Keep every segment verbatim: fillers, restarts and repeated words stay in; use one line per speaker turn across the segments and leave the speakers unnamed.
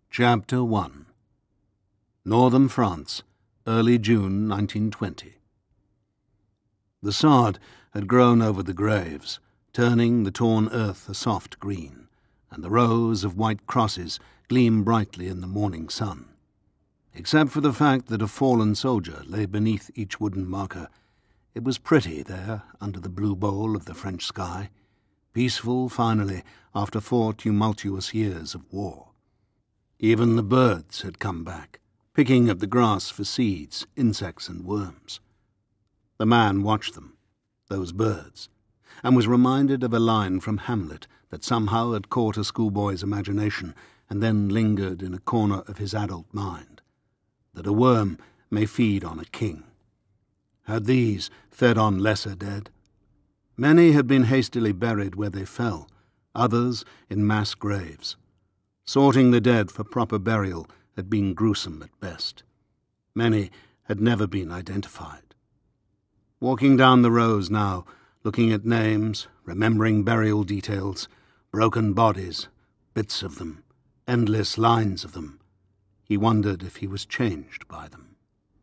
Chapter one. Northern France, early June nineteen twenty. The sod had grown over the graves, turning the torn earth a soft green, and the rows of white crosses gleamed brightly in the morning sun. Except for the fact that a fallen soldier lay beneath each wooden marker, it was pretty there under the blue bowl of the French sky, peaceful finally after four tumultuous years of war. Even the birds had come back, picking at the grass for seeds, insects and worms. The man watched them, those birds, and was reminded of a line from Hamlet that somehow had caught a schoolboy's imagination and then lingered in a corner of his adult mind, that a worm may feed on a king. Had these fed on lesser dead? Many had been hastily buried where they fell, others in mass graves. Sorting the dead for proper burial had been gruesome at best. Many had never been identified. Walking down the rows now, looking at names, remembering burial details, broken bodies, bits of them, endless lines of them, he wondered if he was changed by them.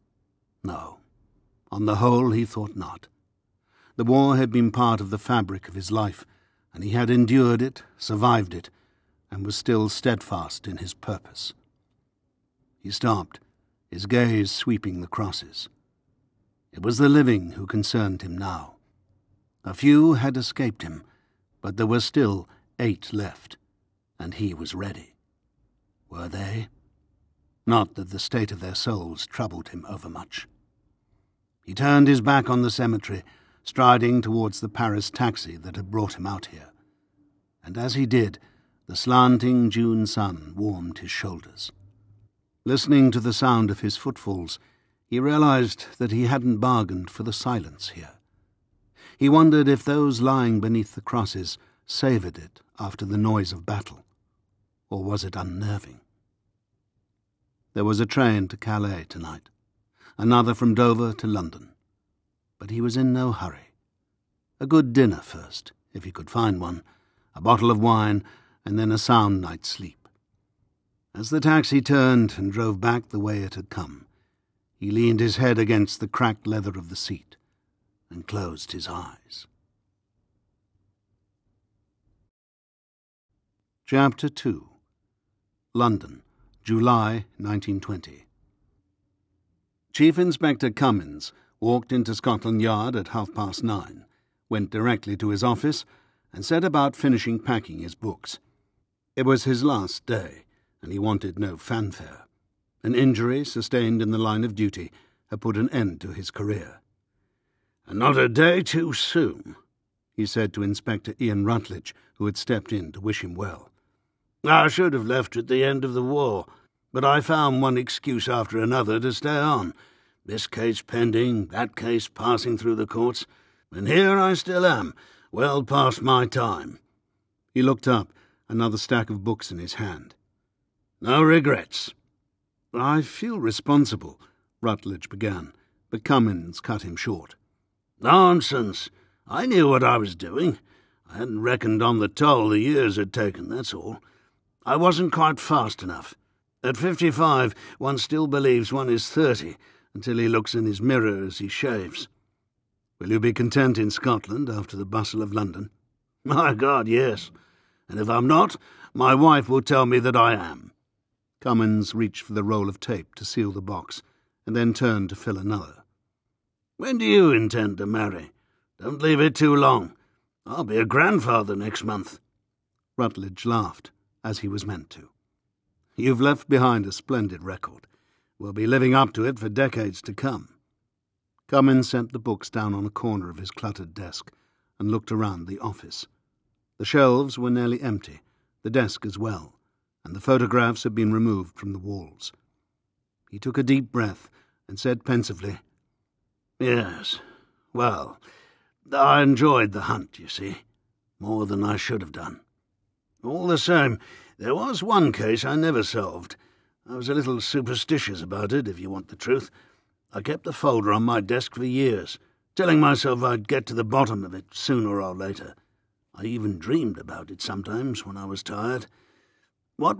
No, on the whole he thought not. The war had been part of the fabric of his life, and he had endured it, survived it, and was still steadfast in his purpose. He stopped, his gaze sweeping the crosses. It was the living who concerned him now. A few had escaped him, but there were still eight left, and he was ready. Were they? Not that the state of their souls troubled him overmuch. He turned his back on the cemetery, striding towards the Paris taxi that had brought him out here. And as he did, the slanting June sun warmed his shoulders. Listening to the sound of his footfalls, he realized that he hadn't bargained for the silence here. He wondered if those lying beneath the crosses savoured it after the noise of battle, or was it unnerving? There was a train to Calais tonight, another from Dover to London, but he was in no hurry. A good dinner first, if he could find one, a bottle of wine, and then a sound night's sleep. As the taxi turned and drove back the way it had come, he leaned his head against the cracked leather of the seat and closed his eyes. Chapter two. London, July nineteen twenty. Chief Inspector Cummins walked into Scotland Yard at half past nine, went directly to his office, and set about finishing packing his books. It was his last day, and he wanted no fanfare. An injury sustained in the line of duty had put an end to his career. "And not a day too soon," he said to Inspector Ian Rutledge, who had stepped in to wish him well. "I should have left at the end of the war, but I found one excuse after another to stay on. This case pending, that case passing through the courts, and here I still am, well past my time." He looked up, another stack of books in his hand. "No regrets." "I feel responsible," Rutledge began, but Cummins cut him short. "Nonsense. I knew what I was doing. I hadn't reckoned on the toll the years had taken, that's all. I wasn't quite fast enough. At fifty-five, one still believes one is thirty, until he looks in his mirror as he shaves. Will you be content in Scotland after the bustle of London?" "My God, yes. And if I'm not, my wife will tell me that I am." Cummins reached for the roll of tape to seal the box, and then turned to fill another. "When do you intend to marry? Don't leave it too long. I'll be a grandfather next month." Rutledge laughed, as he was meant to. "You've left behind a splendid record. We'll be living up to it for decades to come." Cummins set the books down on a corner of his cluttered desk and looked around the office. The shelves were nearly empty, the desk as well, and the photographs had been removed from the walls. He took a deep breath and said pensively, "Yes, well, I enjoyed the hunt, you see, more than I should have done. All the same, there was one case I never solved. I was a little superstitious about it, if you want the truth. I kept the folder on my desk for years, telling myself I'd get to the bottom of it sooner or later. I even dreamed about it sometimes when I was tired.